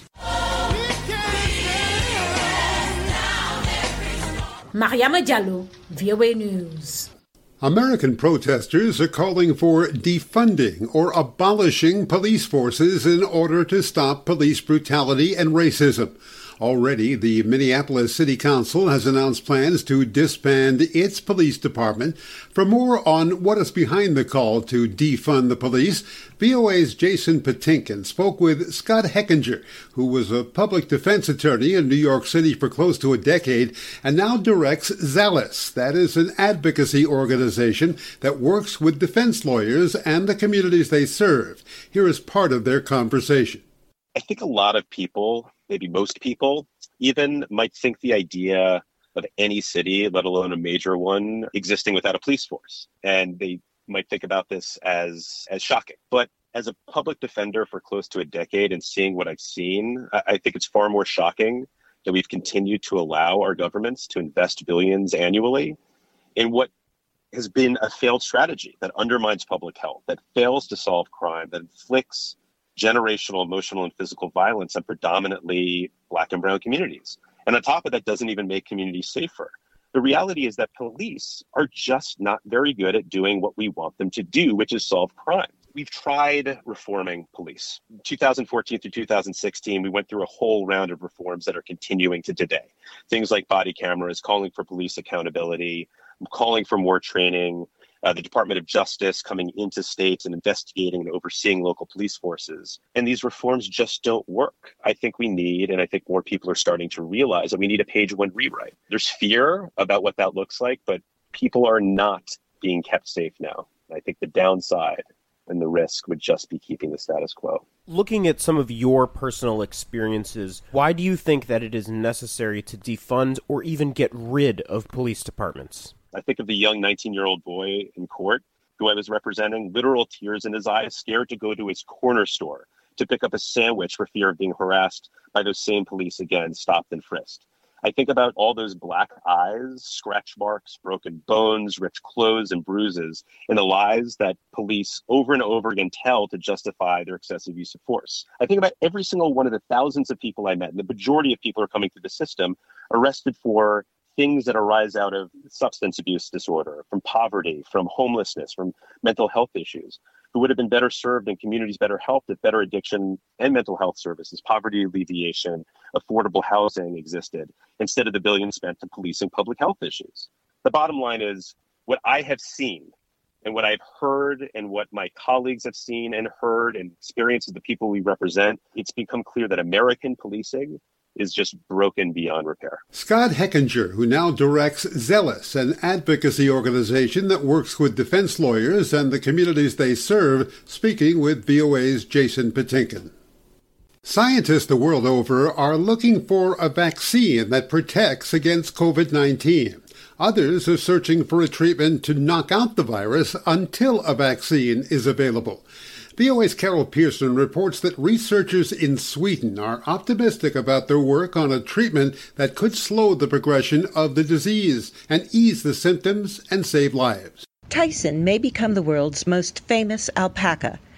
Mariama Diallo, VOA News. American protesters are calling for defunding or abolishing police forces in order to stop police brutality and racism. Already, the Minneapolis City Council has announced plans to disband its police department. For more on what is behind the call to defund the police, VOA's Jason Patinkin spoke with Scott Hechinger, who was a public defense attorney in New York City for close to a decade and now directs Zealous. That is an advocacy organization that works with defense lawyers and the communities they serve. Here is part of their conversation. I think a lot of people, maybe most people, even might think the idea of any city, let alone a major one, existing without a police force. And they might think about this as shocking. But as a public defender for close to a decade and seeing what I've seen, I think it's far more shocking that we've continued to allow our governments to invest billions annually in what has been a failed strategy that undermines public health, that fails to solve crime, that inflicts generational, emotional, and physical violence on predominantly Black and brown communities. And on top of that, doesn't even make communities safer. The reality is that police are just not very good at doing what we want them to do, which is solve crime. We've tried reforming police. 2014 through 2016, we went through a whole round of reforms that are continuing to today. Things like body cameras, calling for police accountability, calling for more training, the Department of Justice coming into states and investigating and overseeing local police forces. And these reforms just don't work. I think we need, and I think more people are starting to realize that we need a page one rewrite. There's fear about what that looks like, but people are not being kept safe now. I think the downside and the risk would just be keeping the status quo. Looking at some of your personal experiences, why do you think that it is necessary to defund or even get rid of police departments? I think of the young 19-year-old boy in court who I was representing, literal tears in his eyes, scared to go to his corner store to pick up a sandwich for fear of being harassed by those same police again, stopped and frisked. I think about all those black eyes, scratch marks, broken bones, ripped clothes, and bruises in the lies that police over and over again tell to justify their excessive use of force. I think about every single one of the thousands of people I met, and the majority of people are coming through the system, arrested for things that arise out of substance abuse disorder, from poverty, from homelessness, from mental health issues, who would have been better served in communities better helped if better addiction and mental health services, poverty alleviation, affordable housing existed, instead of the billions spent on policing public health issues. The bottom line is what I have seen and what I've heard and what my colleagues have seen and heard and experienced of the people we represent, it's become clear that American policing is just broken beyond repair. Scott Hechinger, who now directs Zealous, an advocacy organization that works with defense lawyers and the communities they serve, speaking with VOA's Jason Patinkin. Scientists the world over are looking for a vaccine that protects against COVID-19. Others are searching for a treatment to knock out the virus until a vaccine is available. VOA's Carol Pearson reports that researchers in Sweden are optimistic about their work on a treatment that could slow the progression of the disease and ease the symptoms and save lives. Tyson may become the world's most famous alpaca.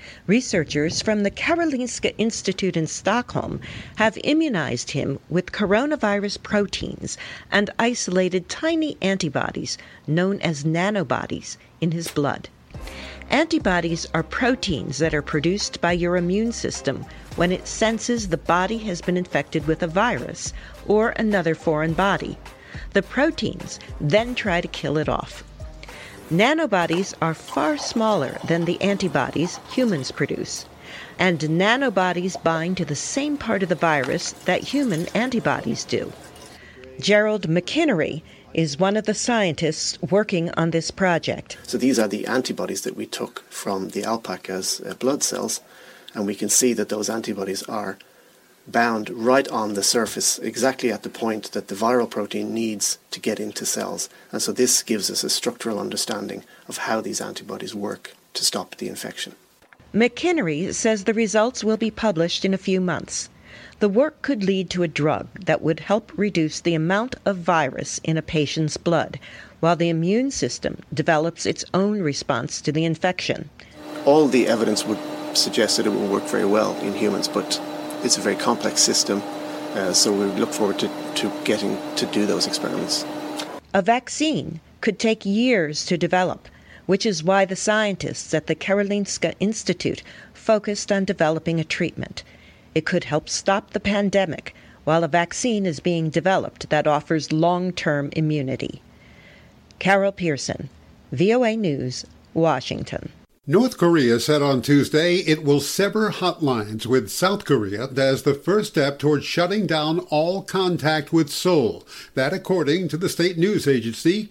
Researchers from the Karolinska Institute in Stockholm have immunized him with coronavirus proteins and isolated tiny antibodies, known as nanobodies, in his blood. Antibodies are proteins that are produced by your immune system when it senses the body has been infected with a virus or another foreign body. The proteins then try to kill it off. Nanobodies are far smaller than the antibodies humans produce, and nanobodies bind to the same part of the virus that human antibodies do. Gerald McInnery is one of the scientists working on this project. So these are the antibodies that we took from the alpaca's blood cells, and we can see that those antibodies are bound right on the surface, exactly at the point that the viral protein needs to get into cells. And so this gives us a structural understanding of how these antibodies work to stop the infection. McInnery says the results will be published in a few months. The work could lead to a drug that would help reduce the amount of virus in a patient's blood, while the immune system develops its own response to the infection. All the evidence would suggest that it will work very well in humans, but it's a very complex system, so we look forward to getting to do those experiments. A vaccine could take years to develop, which is why the scientists at the Karolinska Institute focused on developing a treatment. It could help stop the pandemic while a vaccine is being developed that offers long-term immunity. Carol Pearson, VOA News, Washington. North Korea said on Tuesday it will sever hotlines with South Korea as the first step towards shutting down all contact with Seoul. That according to the state news agency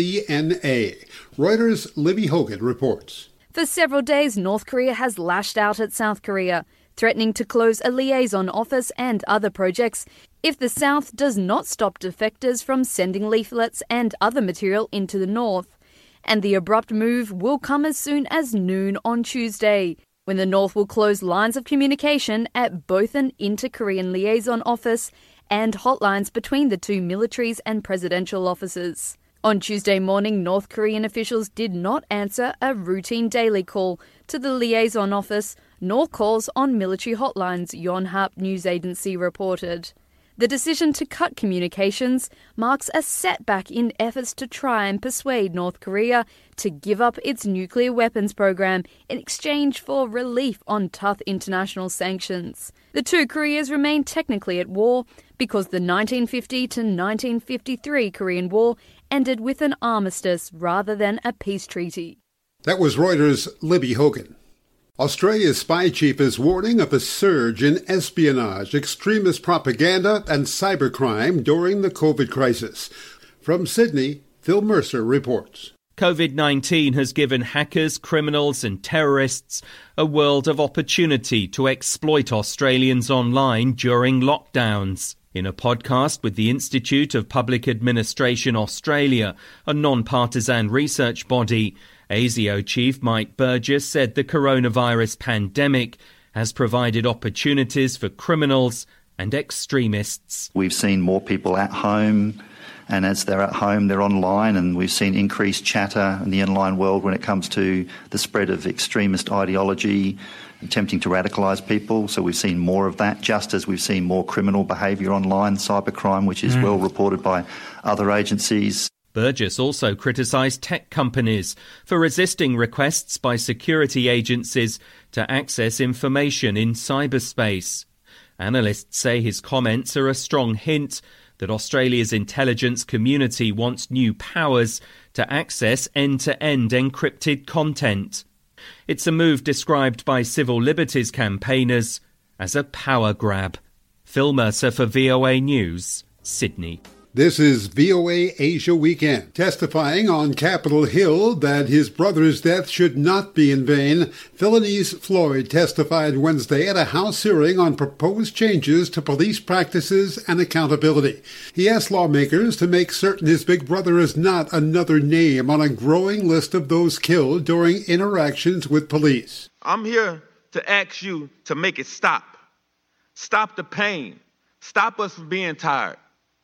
KCNA. Reuters' Libby Hogan reports. For several days, North Korea has lashed out at South Korea, threatening to close a liaison office and other projects if the South does not stop defectors from sending leaflets and other material into the North. And the abrupt move will come as soon as noon on Tuesday, when the North will close lines of communication at both an inter-Korean liaison office and hotlines between the two militaries and presidential offices. On Tuesday morning, North Korean officials did not answer a routine daily call to the liaison office, nor calls on military hotlines, Yonhap news agency reported. The decision to cut communications marks a setback in efforts to try and persuade North Korea to give up its nuclear weapons program in exchange for relief on tough international sanctions. The two Koreas remain technically at war because the 1950 to 1953 Korean War ended with an armistice rather than a peace treaty. That was Reuters' Libby Hogan. Australia's spy chief is warning of a surge in espionage, extremist propaganda, and cybercrime during the COVID crisis. From Sydney, Phil Mercer reports. COVID-19 has given hackers, criminals and terrorists a world of opportunity to exploit Australians online during lockdowns. In a podcast with the Institute of Public Administration Australia, a non-partisan research body, ASIO chief Mike Burgess said the coronavirus pandemic has provided opportunities for criminals and extremists. We've seen more people at home, and as they're at home, they're online, and we've seen increased chatter in the online world when it comes to the spread of extremist ideology, attempting to radicalise people. So we've seen more of that, just as we've seen more criminal behaviour online, cybercrime, which is well reported by other agencies. Burgess also criticised tech companies for resisting requests by security agencies to access information in cyberspace. Analysts say his comments are a strong hint that Australia's intelligence community wants new powers to access end-to-end encrypted content. It's a move described by civil liberties campaigners as a power grab. Phil Mercer for VOA News, Sydney. This is VOA Asia Weekend. Testifying on Capitol Hill that his brother's death should not be in vain, Philonise Floyd testified Wednesday at a House hearing on proposed changes to police practices and accountability. He asked lawmakers to make certain his big brother is not another name on a growing list of those killed during interactions with police. I'm here to ask you to make it stop. Stop the pain. Stop us from being tired.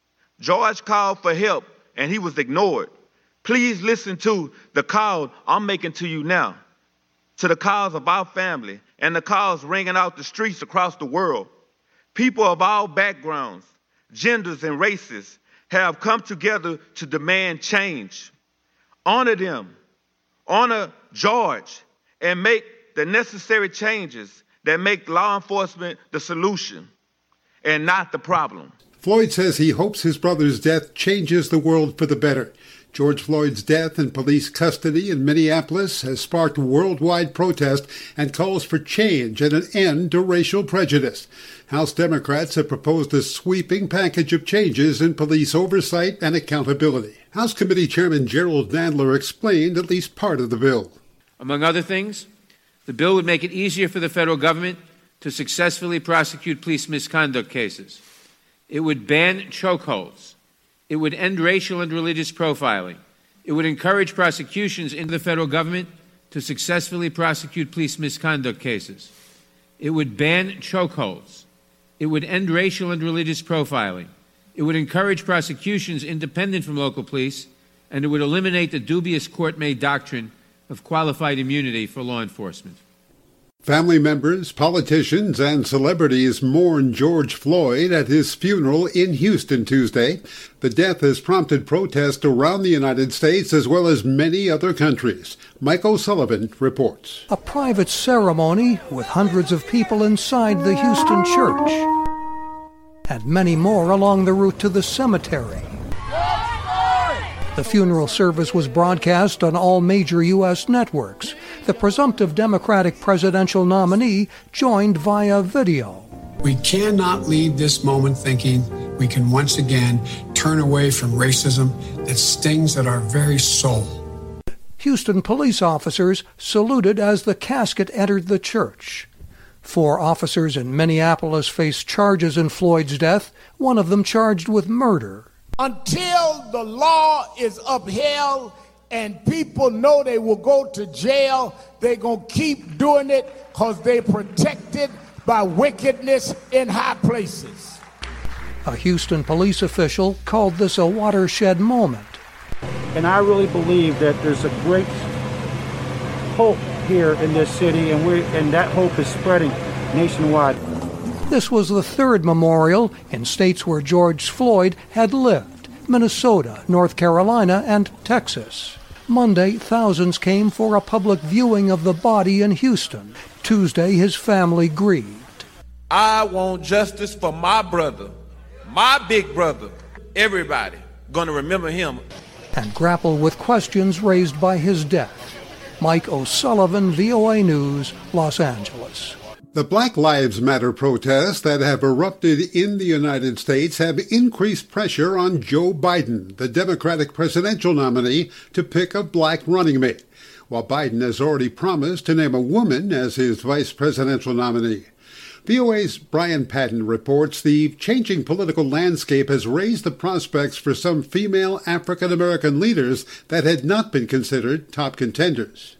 George called for help, and he was ignored. Please listen to the call I'm making to you now. to the cause of our family and the cause ringing out the streets across the world. People of all backgrounds, genders, and races have come together to demand change. Honor them, honor George, and make the necessary changes that make law enforcement the solution and not the problem. Floyd says he hopes his brother's death changes the world for the better. George Floyd's death in police custody in Minneapolis has sparked worldwide protest and calls for change and an end to racial prejudice. House Democrats have proposed a sweeping package of changes in police oversight and accountability. House Committee Chairman Gerald Nadler explained at least part of the bill. Among other things, the bill would make it easier for the federal government to successfully prosecute police misconduct cases. It would ban chokeholds. It would end racial and religious profiling. It would encourage prosecutions in the federal government to successfully prosecute police misconduct cases. It would ban chokeholds. It would end racial and religious profiling. It would encourage prosecutions independent from local police, and it would eliminate the dubious court-made doctrine of qualified immunity for law enforcement. Family members, politicians, and celebrities mourn George Floyd at his funeral in Houston Tuesday. The death has prompted protest around the United States as well as many other countries. Mike O'Sullivan reports. A private ceremony with hundreds of people inside the Houston church and many more along the route to the cemetery. The funeral service was broadcast on all major U.S. networks. The presumptive Democratic presidential nominee joined via video. We cannot leave this moment thinking we can once again turn away from racism that stings at our very soul. Houston police officers saluted as the casket entered the church. 4 officers in Minneapolis faced charges in Floyd's death, one of them charged with murder. Until the law is upheld and people know they will go to jail, they're going to keep doing it because they're protected by wickedness in high places. A Houston police official called this a watershed moment. And I really believe that there's a great hope here in this city, and that hope is spreading nationwide. This was the 3rd memorial in states where George Floyd had lived: Minnesota, North Carolina, and Texas. Monday, thousands came for a public viewing of the body in Houston. Tuesday, his family grieved. I want justice for my brother, my big brother. Everybody gonna remember him. And grapple with questions raised by his death. Mike O'Sullivan, VOA News, Los Angeles. The Black Lives Matter protests that have erupted in the United States have increased pressure on Joe Biden, the Democratic presidential nominee, to pick a black running mate, while Biden has already promised to name a woman as his vice presidential nominee. VOA's Brian Patton reports the changing political landscape has raised the prospects for some female African-American leaders that had not been considered top contenders.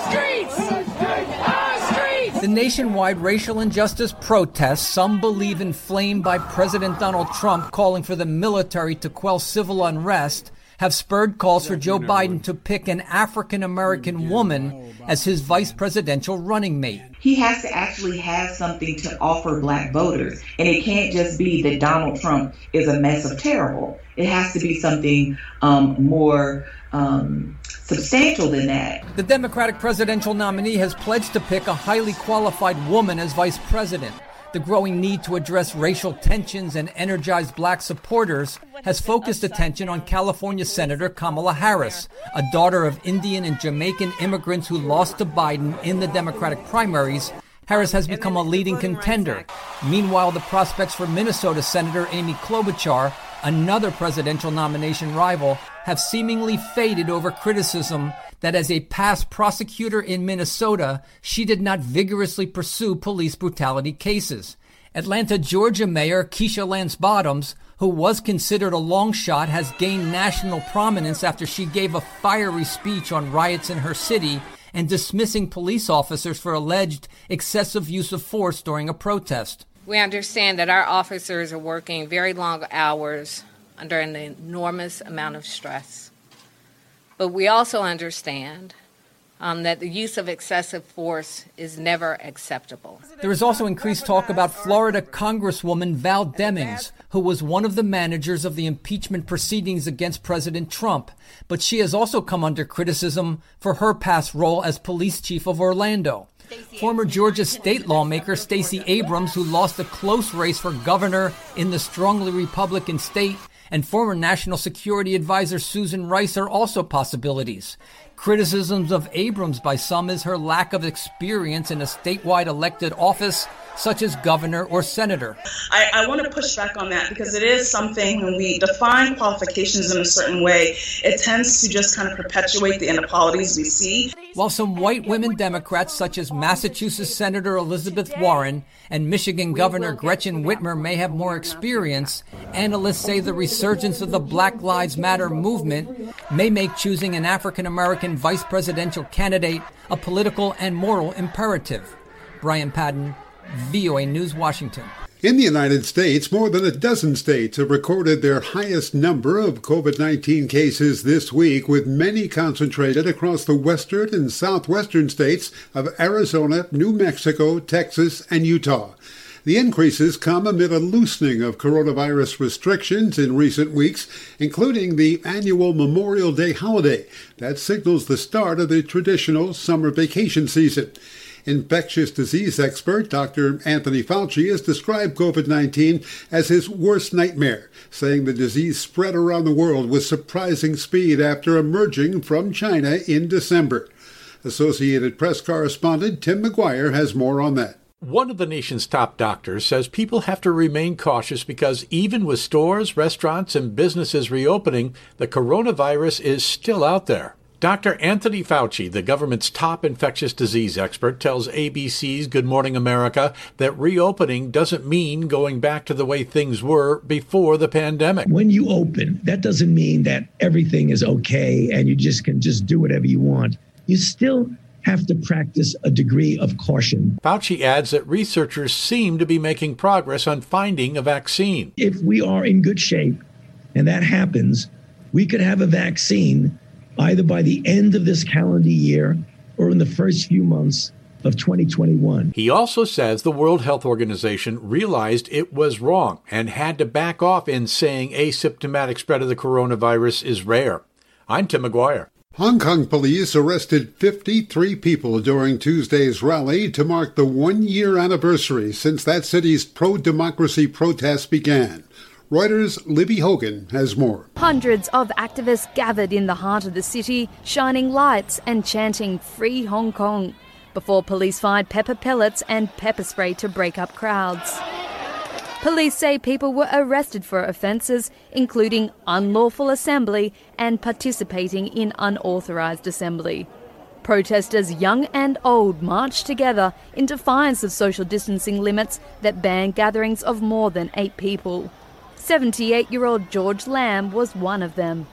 The nationwide racial injustice protests, some believe inflamed by President Donald Trump calling for the military to quell civil unrest, have spurred calls for Joe Biden to pick an African-American woman as his vice presidential running mate. He has to actually have something to offer black voters. And it can't just be that Donald Trump is a mess of terrible. It has to be something more substantial than that. The Democratic presidential nominee has pledged to pick a highly qualified woman as vice president. The growing need to address racial tensions and energize black supporters has focused attention on California Senator Kamala Harris, a daughter of Indian and Jamaican immigrants who lost to Biden in the Democratic primaries. Harris has become a leading contender. Meanwhile, the prospects for Minnesota Senator Amy Klobuchar, another presidential nomination rival, have seemingly faded over criticism that as a past prosecutor in Minnesota, she did not vigorously pursue police brutality cases. Atlanta, Georgia Mayor Keisha Lance Bottoms, who was considered a long shot, has gained national prominence after she gave a fiery speech on riots in her city and dismissing police officers for alleged excessive use of force during a protest. We understand that our officers are working very long hours under an enormous amount of stress. But we also understand that the use of excessive force is never acceptable. There is also increased talk about Florida Congresswoman Val Demings, who was one of the managers of the impeachment proceedings against President Trump. But she has also come under criticism for her past role as police chief of Orlando. Former Georgia state lawmaker Stacey Abrams, who lost a close race for governor in the strongly Republican state, and former National Security Advisor Susan Rice are also possibilities. Criticisms of Abrams by some is her lack of experience in a statewide elected office, such as governor or senator. I want to push back on that because it is something when we define qualifications in a certain way, it tends to just kind of perpetuate the inequalities we see. While some white women Democrats, such as Massachusetts Senator Elizabeth Warren and Michigan Governor Gretchen Whitmer, may have more experience, analysts say the resurgence of the Black Lives Matter movement may make choosing an African-American vice presidential candidate a political and moral imperative. Brian Padden, VOA News, Washington. In the United States, more than a dozen states have recorded their highest number of COVID-19 cases this week, with many concentrated across the western and southwestern states of Arizona, New Mexico, Texas, and Utah. The increases come amid a loosening of coronavirus restrictions in recent weeks, including the annual Memorial Day holiday that signals the start of the traditional summer vacation season. Infectious disease expert Dr. Anthony Fauci has described COVID-19 as his worst nightmare, saying the disease spread around the world with surprising speed after emerging from China in December. Associated Press correspondent Tim McGuire has more on that. One of the nation's top doctors says people have to remain cautious because even with stores, restaurants, and businesses reopening, the coronavirus is still out there. Dr. Anthony Fauci, the government's top infectious disease expert, tells ABC's Good Morning America that reopening doesn't mean going back to the way things were before the pandemic. When you open, that doesn't mean that everything is okay and you can do whatever you want. You still have to practice a degree of caution. Fauci adds that researchers seem to be making progress on finding a vaccine. If we are in good shape and that happens, we could have a vaccine either by the end of this calendar year or in the first few months of 2021. He also says the World Health Organization realized it was wrong and had to back off in saying asymptomatic spread of the coronavirus is rare. I'm Tim McGuire. Hong Kong police arrested 53 people during Tuesday's rally to mark the one-year anniversary since that city's pro-democracy protests began. Reuters' Libby Hogan has more. Hundreds of activists gathered in the heart of the city, shining lights and chanting "Free Hong Kong," before police fired pepper pellets and pepper spray to break up crowds. Police say people were arrested for offences including unlawful assembly and participating in unauthorised assembly. Protesters young and old marched together in defiance of social distancing limits that ban gatherings of more than 8 people. 78-year-old George Lamb was one of them.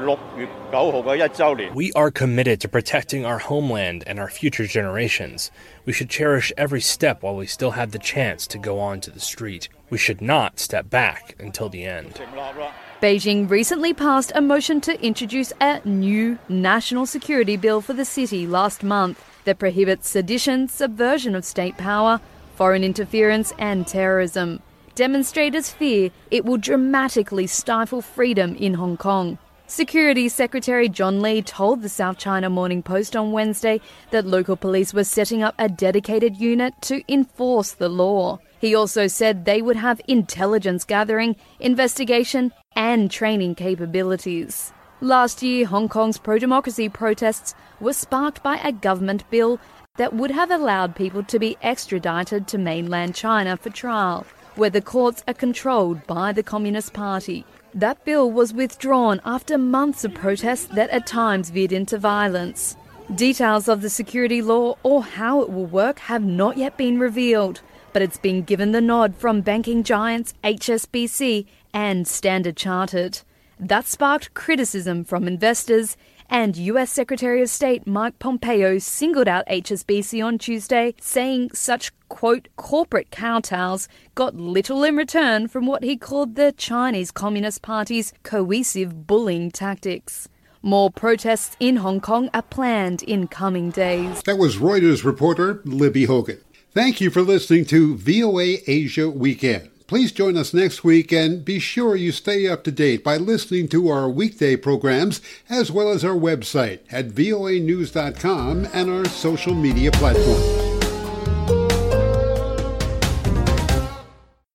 We are committed to protecting our homeland and our future generations. We should cherish every step while we still have the chance to go onto the street. We should not step back until the end. Beijing recently passed a motion to introduce a new national security bill for the city last month that prohibits sedition, subversion of state power, foreign interference and terrorism. Demonstrators fear it will dramatically stifle freedom in Hong Kong. Security Secretary John Lee told the South China Morning Post on Wednesday that local police were setting up a dedicated unit to enforce the law. He also said they would have intelligence gathering, investigation and training capabilities. Last year, Hong Kong's pro-democracy protests were sparked by a government bill that would have allowed people to be extradited to mainland China for trial, where the courts are controlled by the Communist Party. That bill was withdrawn after months of protests that at times veered into violence. Details of the security law or how it will work have not yet been revealed, but it's been given the nod from banking giants HSBC and Standard Chartered. That sparked criticism from investors, and US Secretary of State Mike Pompeo singled out HSBC on Tuesday, saying such, quote, corporate kowtows got little in return from what he called the Chinese Communist Party's coercive bullying tactics. More protests in Hong Kong are planned in coming days. That was Reuters reporter Libby Hogan. Thank you for listening to VOA Asia Weekend. Please join us next week and be sure you stay up to date by listening to our weekday programs as well as our website at voanews.com and our social media platforms.